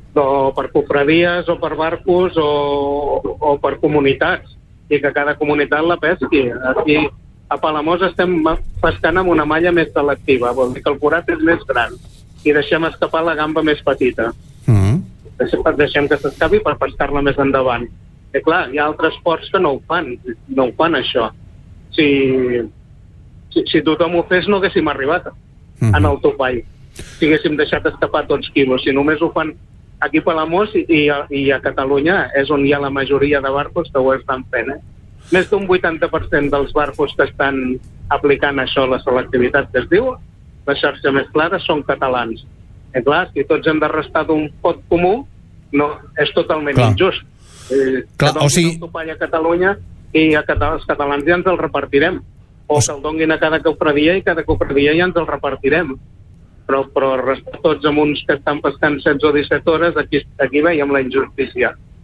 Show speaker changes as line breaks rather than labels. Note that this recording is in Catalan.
o per cofradies o per barcos o per comunitats, i que cada comunitat la pesqui. Aquí a Palamós estem pescant amb una malla més selectiva, vol dir que el forat és més gran i deixem escapar la gamba més petita. Deixem que s'escapi per pescar-la més endavant. I clar, hi ha altres ports que no ho fan això. Si tothom ho fes no haguéssim arribat en el topall, si haguéssim deixat escapar tots quilos. Si només ho fan aquí a Palamós i a Catalunya és on hi ha la majoria de barcos que ho estan fent. Més d'un 80% dels barcos que estan aplicant això, la selectivitat que es diu, la xarxa més clara, són catalans. I clar, si tots hem de restar d'un pot comú, no, és totalment injust.
O sigui...
el topall a Catalunya i els catalans ja ens el repartirem. O que el donguin a cada cofradia i cada cofradia ja ens el repartirem. Però restar tots amb uns que estan pescant 16 o 17 hores, aquí veiem la injustícia.